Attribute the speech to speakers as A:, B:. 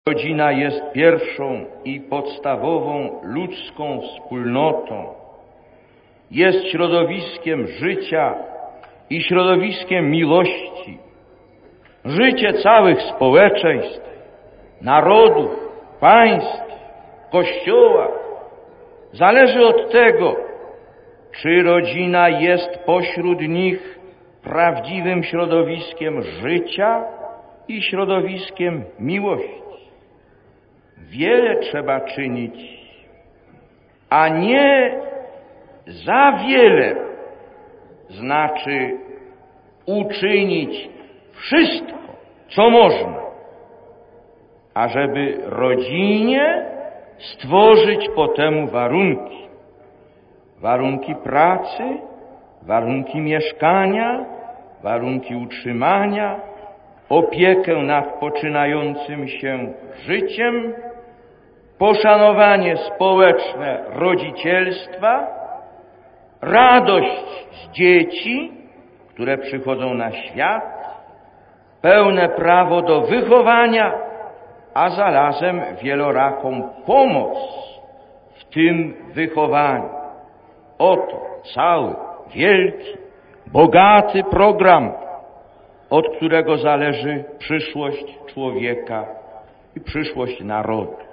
A: Rodzina jest pierwszą i podstawową ludzką wspólnotą. Jest środowiskiem życia i środowiskiem miłości. Życie całych społeczeństw, narodów, państw, Kościoła zależy od tego, czy rodzina jest pośród nich prawdziwym środowiskiem życia i środowiskiem miłości. Wiele trzeba czynić, a nie za wiele, znaczy uczynić wszystko, co można, ażeby rodzinie stworzyć po temu warunki. Warunki pracy, warunki mieszkania, warunki utrzymania, opiekę nad poczynającym się życiem, poszanowanie społeczne rodzicielstwa, radość z dzieci, które przychodzą na świat, pełne prawo do wychowania, a zarazem wieloraką pomoc w tym wychowaniu. Oto cały, wielki, bogaty program, od którego zależy przyszłość człowieka i przyszłość narodu.